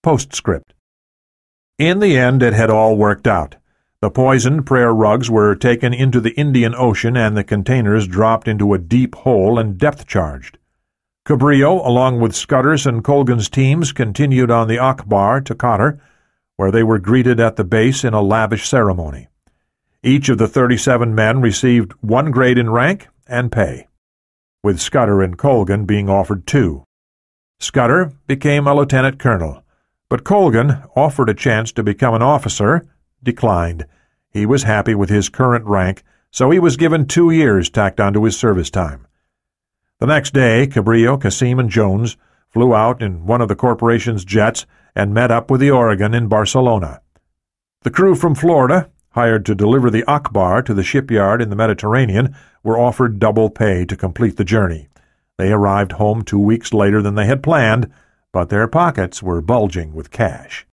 Postscript. In the end, it had all worked out. The poisoned prayer rugs were taken into the Indian Ocean and the containers dropped into a deep hole and depth-charged. Cabrillo, along with Scudder's and Colgan's teams, continued on the Akbar to Qatar, where they were greeted at the base in a lavish ceremony. Each of the 37 men received 1 grade in rank and pay, with Scudder and Colgan being offered 2. Scudder became a lieutenant colonel, but Colgan, offered a chance to become an officer, declined. He was happy with his current rank, so he was given 2 years tacked onto his service time. The next day, Cabrillo, Cassim, and Jones flew out in one of the corporation's jets and met up with the Oregon in Barcelona. The crew from Florida, hired to deliver the Akbar to the shipyard in the Mediterranean, were offered double pay to complete the journey. They arrived home 2 weeks later than they had planned, but their pockets were bulging with cash.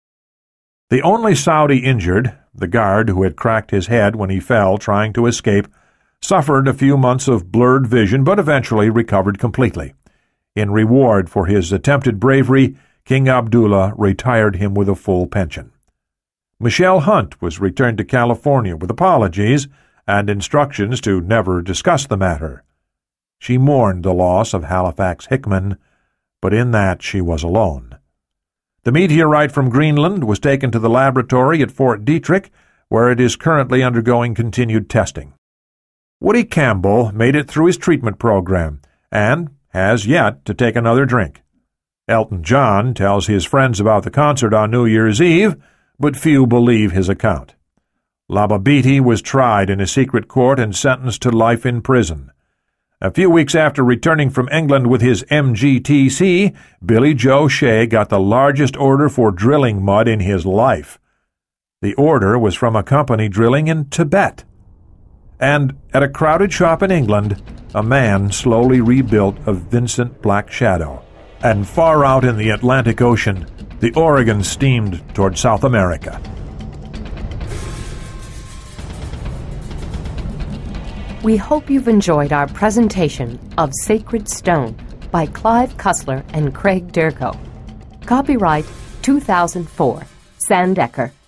The only Saudi injured, the guard who had cracked his head when he fell trying to escape, suffered a few months of blurred vision but eventually recovered completely. In reward for his attempted bravery, King Abdullah retired him with a full pension. Michelle Hunt was returned to California with apologies and instructions to never discuss the matter. She mourned the loss of Halifax Hickman, but in that she was alone. The meteorite from Greenland was taken to the laboratory at Fort Detrick, where it is currently undergoing continued testing. Woody Campbell made it through his treatment program and has yet to take another drink. Elton John tells his friends about the concert on New Year's Eve, but few believe his account. Laba Beatty was tried in a secret court and sentenced to life in prison. A few weeks after returning from England with his MGTC, Billy Joe Shea got the largest order for drilling mud in his life. The order was from a company drilling in Tibet. And at a crowded shop in England, a man slowly rebuilt a Vincent Black Shadow. And far out in the Atlantic Ocean, the Oregon steamed toward South America. We hope you've enjoyed our presentation of Sacred Stone by Clive Cussler and Craig Dergo. Copyright 2004, Sandecker.